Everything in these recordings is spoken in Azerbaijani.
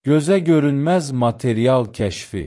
Gözə görünməz material kəşfi.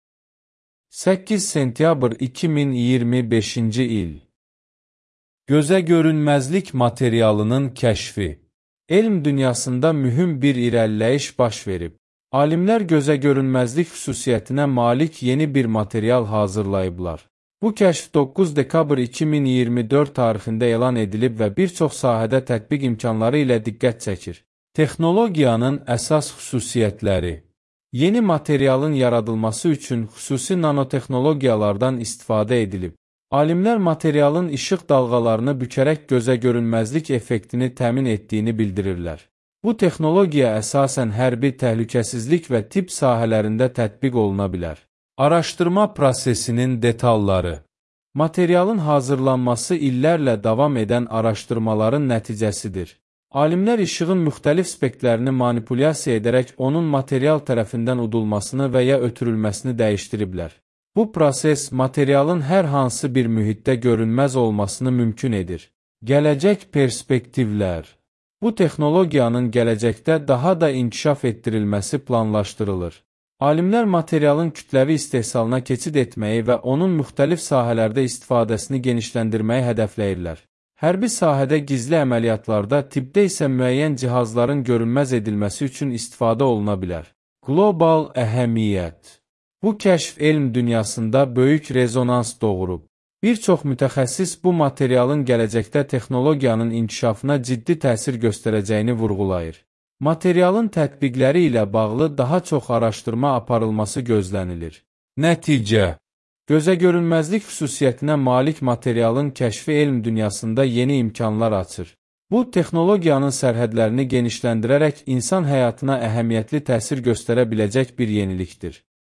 8 sentyabr 2025-ci il. Gözə görünməzlik materialının kəşfi. Elm dünyasında mühüm bir irəliləyiş baş verib. Alimlər gözə görünməzlik xüsusiyyətinə malik yeni bir material hazırlayıblar. Bu kəşf 9 dekabr 2024 tarixində elan edilib və bir çox sahədə tətbiq imkanları ilə diqqət çəkir. Texnologiyanın əsas xüsusiyyətləri. Yeni materialın yaradılması üçün xüsusi nanotexnologiyalardan istifadə edilib. Alimlər materialın işıq dalğalarını bükərək gözə görünməzlik effektini təmin etdiyini bildirirlər. Bu texnologiya əsasən hərbi təhlükəsizlik və tibb sahələrində tətbiq oluna bilər. Araşdırma prosesinin detalları. Materialın hazırlanması illərlə davam edən araşdırmaların nəticəsidir. Alimlər işığın müxtəlif spektrlərini manipulyasiya edərək onun material tərəfindən udulmasını və ya ötürülməsini dəyişdiriblər. Bu proses materialın hər hansı bir mühitdə görünməz olmasını mümkün edir. Gələcək perspektivlər. Bu texnologiyanın gələcəkdə daha da inkişaf etdirilməsi planlaşdırılır. Alimlər materialın kütləvi istehsalına keçid etməyi və onun müxtəlif sahələrdə istifadəsini genişləndirməyi hədəfləyirlər. Hərbi sahədə gizli əməliyyatlarda, tibbdə isə müəyyən cihazların görünməz edilməsi üçün istifadə oluna bilər. Qlobal əhəmiyyət. Bu kəşf elm dünyasında böyük rezonans doğurub. Bir çox mütəxəssis bu materialın gələcəkdə texnologiyanın inkişafına ciddi təsir göstərəcəyini vurğulayır. Materialın tətbiqləri ilə bağlı daha çox araşdırma aparılması gözlənilir. Nəticə. Gözə görünməzlik xüsusiyyətinə malik materialın kəşfi elm dünyasında yeni imkanlar açır. Bu, texnologiyanın sərhədlərini genişləndirərək insan həyatına əhəmiyyətli təsir göstərə biləcək bir yenilikdir.